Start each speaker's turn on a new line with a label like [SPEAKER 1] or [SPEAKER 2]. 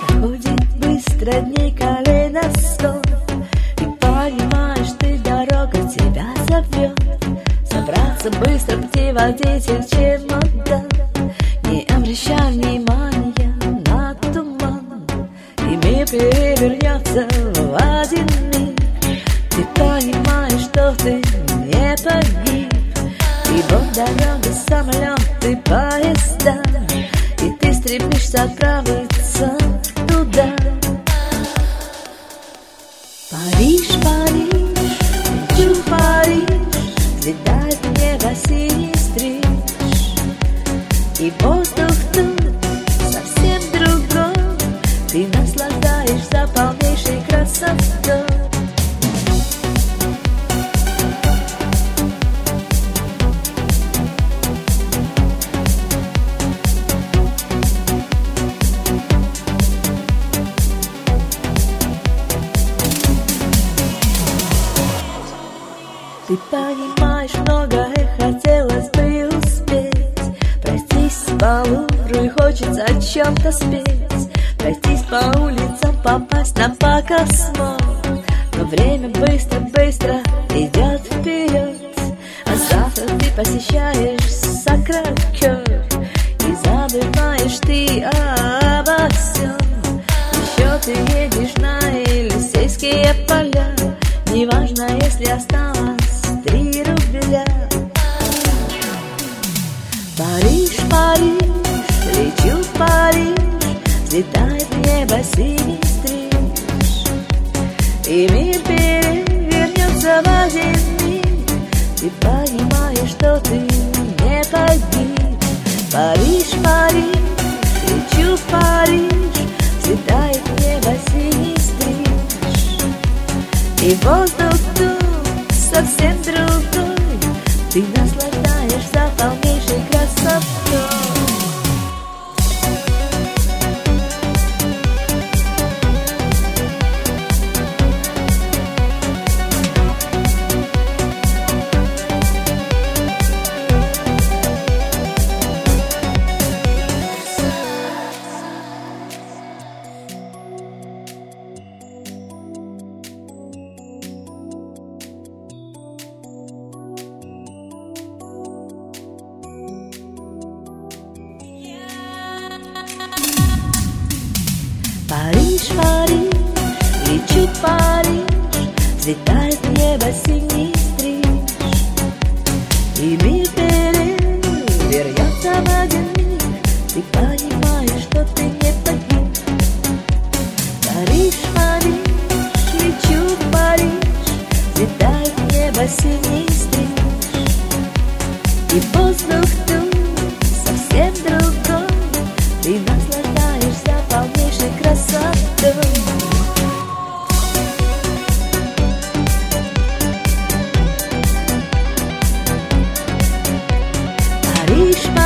[SPEAKER 1] Проходит быстро дней калейдоскоп, и понимаешь, ты, дорога тебя зовет. Собраться быстро, где водитель чемодан, не обращай внимания на туман, и мир перевернется в один миг. Ты понимаешь, что ты не погиб, и вот дорога, самолеты, поезда, и ты стремишься отправиться туда. Париж, Париж, лечу в Париж, взлетает в небо синий стриж, и воздух тут совсем другой, ты наслаждаешься полнейшей красотой. Ты понимаешь, многое хотелось бы успеть, пройтись по Лувру и хочется о чем-то спеть, пройтись по улицам, попасть на показ мод. Но время быстро-быстро идет вперед, а завтра ты посещаешь Сакрэ-Кёр, и забываешь ты обо всем. Еще ты едешь на Елисейские поля, неважно, если осталось 3 рубля. Париж, Париж, лечу в Париж, взлетает в небо синий стриж, и мир перевернется в один миг. Ты понимаешь, что ты не погиб. Париж, Париж, лечу в Париж, взлетает в небо синий стриж, и воздух тут совсем другой, ты наслаждаешься полнейшей красотой. Париж, Париж, лечу в Париж, взлетает в небо синий стриж, и мир перевернется в один миг. Ты понимаешь, что ты не погиб. Париж, Париж, лечу в Париж, взлетает в небо синий стриж, и воздух тут совсем другой, ты наслаждаешься полнейшей красотой. Париж,